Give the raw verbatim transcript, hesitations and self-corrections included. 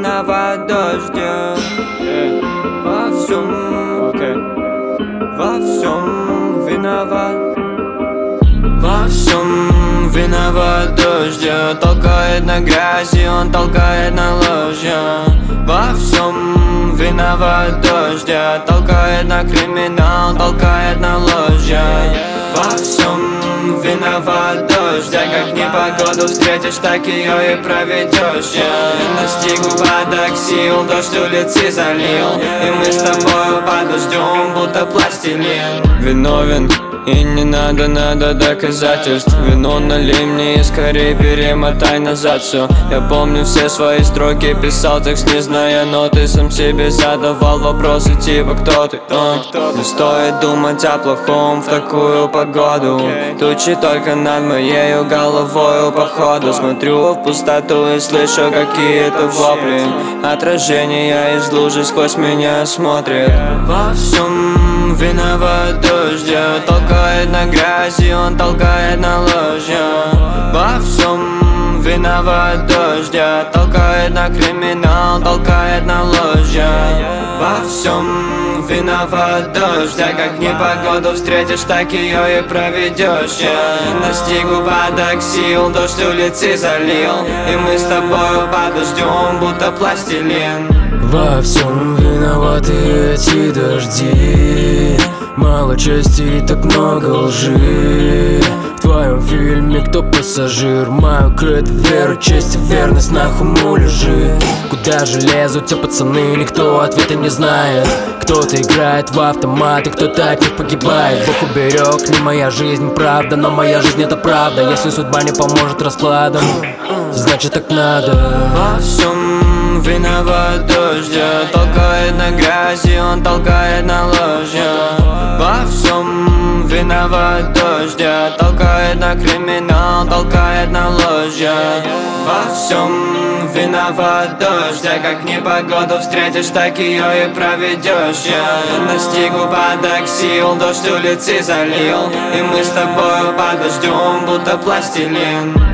виноват дождем. Во всем, во всем виноват. Во всем виноват дождь, толкает на грязи, он толкает на ложь. Во всем виноват дождь, толкает на криминал, толкает на ложь. Во всем виноват дождь, как непогоду встретишь, так ее и проведешь. Настиг упадок сил, дождь улицы залил, и мы с тобою под дождем, будто пластилин. Виновен, и не надо, надо доказательств. Вино налей мне и скорее перемотай назад все. Я помню все свои строки, писал текст, не зная ноты. Сам себе задавал вопросы типа кто ты, а? Не стоит думать о плохом в такую погоду. Тучи только над моею головою походу. Смотрю в пустоту и слышу какие-то вопли. Отражение из лужи сквозь меня смотрит. Во всем виноват дождь, толкает на грязи, он толкает на ложь. Во всем виноват дождь, толкает на криминал, толкает на ложь. Во всем виноват дождь, как непогоду встретишь, так ее и проведешь. Настиг упадок сил, дождь улицы залил, и мы с тобою под дождем, будто пластилин. Во всем виноваты эти дожди, мало чести и так много лжи. В твоем фильме кто пассажир? Мою кредо, веру, честь и верность на хуму лежи. Куда же лезут те пацаны, никто ответа не знает. Кто-то играет в автоматы, кто-то от них погибает. Бог уберег, не моя жизнь, правда, но моя жизнь это правда. Если судьба не поможет раскладом, значит так надо. Во всем виноват дождь, толкает на грязи, он толкает на ложь. Во всем виноват дождь, толкает на криминал, толкает на ложь. Во всем виноват дождь, как непогоду встретишь, так ее и проведешь. Настиг упадок сил, дождь улицы залил, и мы с тобою под дождем, будто пластилин.